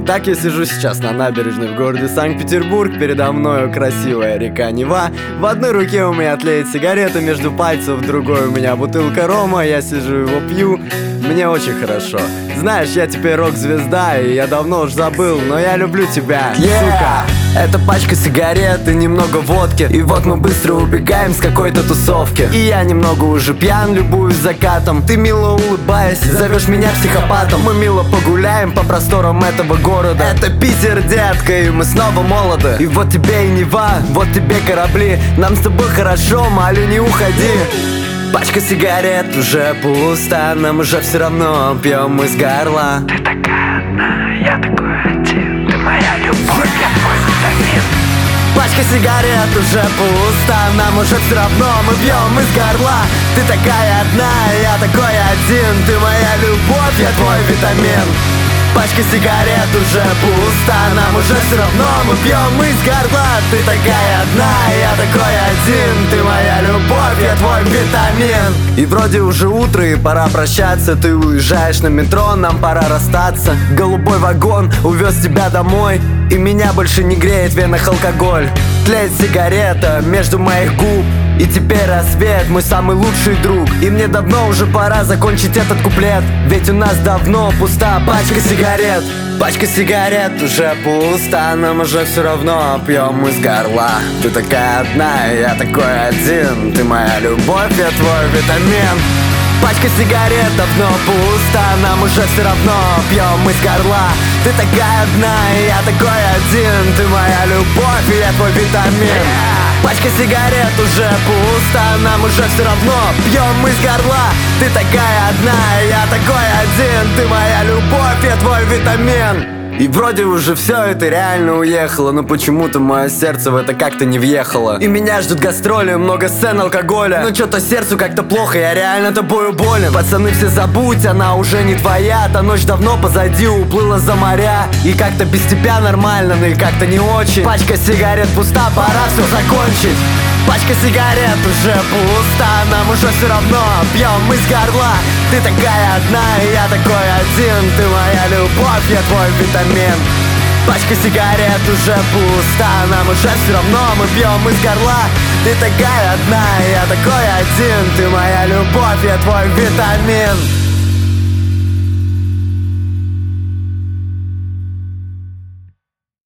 Итак, я сижу сейчас на набережной в городе Санкт-Петербург. Передо мною красивая река Нева. В одной руке у меня тлеет сигарета, между пальцев в другой у меня бутылка рома. Я сижу его пью, мне очень хорошо. Знаешь, я теперь рок-звезда, и я давно уж забыл, но я люблю тебя, сука. Это пачка сигарет и немного водки. И вот мы быстро убегаем с какой-то тусовки. И я немного уже пьян, любуюсь закатом. Ты мило улыбаешься, зовешь меня психопатом. Мы мило погуляем по просторам этого города. Это Питер, детка, и мы снова молоды. И вот тебе и Нева, вот тебе корабли. Нам с тобой хорошо, молю, не уходи. Пачка сигарет уже пуста, нам уже все равно пьем из горла. Ты такая одна, я такой один. Ты моя любовь, я твой витамин. Пачка сигарет уже пуста, нам уже все равно мы пьем из горла. Ты такая одна, я такой один. Ты моя любовь, я твой витамин. Пачка сигарет уже пуста, нам уже все равно мы пьем из горла. Ты такая одна, я такой один. Ты моя любовь, я твой витамин. И вроде уже утро и пора прощаться. Ты уезжаешь на метро, нам пора расстаться. Голубой вагон увез тебя домой, и меня больше не греет в венах алкоголь. Тлеет сигарета между моих губ, и теперь рассвет мой самый лучший друг. И мне давно уже пора закончить этот куплет, ведь у нас давно пуста пачка сигарет. Пачка сигарет уже пуста, нам уже все равно пьем из горла. Ты такая одна, я такой один. Ты моя любовь, я твой витамин. Пачка сигарет давно пуста, нам уже все равно пьем из горла. Ты такая одна, я такой один. Ты моя любовь, я твой витамин. Пачка сигарет уже пуста, нам уже все равно пьем из горла. Ты такая одна, я такой один. Ты моя любовь, я твой витамин. И вроде уже все это реально уехало, но почему-то мое сердце в это как-то не въехало. И меня ждут гастроли, много сцен, алкоголя. Но что-то сердцу как-то плохо, я реально тобою болен. Пацаны, все забудь, она уже не твоя. Та ночь давно позади, уплыла за моря. И как-то без тебя нормально, но и как-то не очень. Пачка сигарет пуста, пора все закончить. Пачка сигарет уже пуста, нам уже все равно пьем из горла. Ты такая одна, я такой один. Ты моя любовь, я твой витамин. Пачка сигарет уже пуста, нам уже все равно мы пьем из горла. Ты такая одна, я такой один. Ты моя любовь, я твой витамин.